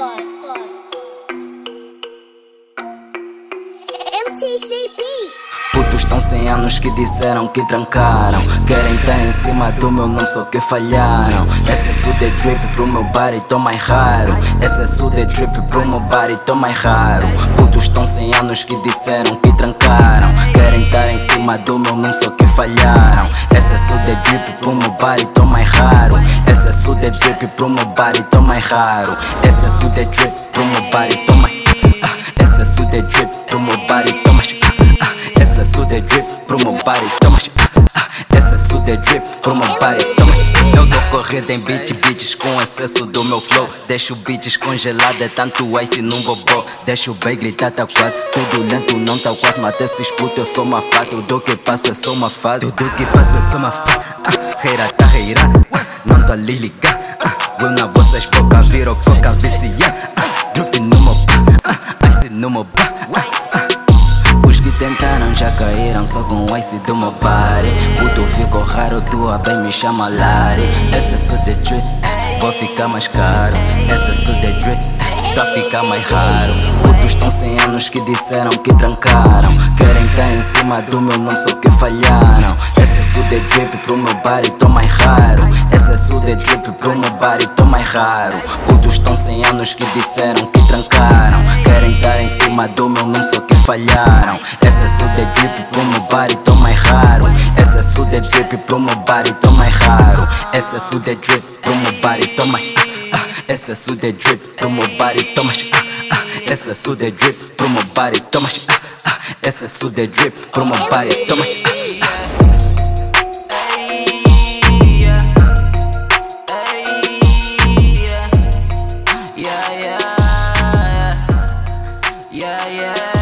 MTC Beats. Putos estão 100 anos que disseram que trancaram. Querem estar em cima do meu nome, só que falharam. Excesso de drip pro meu body, tô mais raro. Excesso de drip pro meu body, tô mais raro. Putos estão 100 anos que disseram que trancaram. Querem estar em cima do meu nome, só que falharam. Excesso de drip pro meu body, tô mais raro. Excesso de drip pro meu body, tô mais raro. Excesso de drip pro meu body, tô mais. Excesso de drip pro meu body, tô mais. Excesso de drip pro meu body, toma. Excesso de drip pro meu body, toma. Eu dou corrida em beats com excesso do meu flow. Deixo beats congelados, é tanto ice num bobó. Deixo o bem gritar, tá quase. Tudo lento, não tá quase. Mata esses putos, eu sou uma fase. Tudo que passo é só uma fase. Tudo que passo é só uma fase. Reira tá reira, não tô ali ligar. Vou na vossas bocas, viro coca viciar. Drip no meu pá, ice no meu pá. Os que tentaram já caíram só com o ice do meu body. Puto ficou raro, tua bem me chama Lari. Excesso de drip, vou ficar mais caro. Excesso de drip, pra ficar mais raro. Putos estão 100 anos que disseram que trancaram. Querem estar em cima do meu nome, só que falharam. Excesso de drip pro meu body, tô mais raro. Excesso de drip pro meu body, tô mais raro. Putos estão 100 anos que disseram que trancaram. Querem estar em cima do meu nome, só que falharam. Excesso de drip pro meu body, tô mais raro. Excesso de drip pro meu body, tô mais raro. Excesso de drip pro meu body, tô mais. Excesso de drip pro meu body, tô mais. Excesso de drip pro meu body, tô mais. Excesso de drip pro meu body, tô mais. Yeah.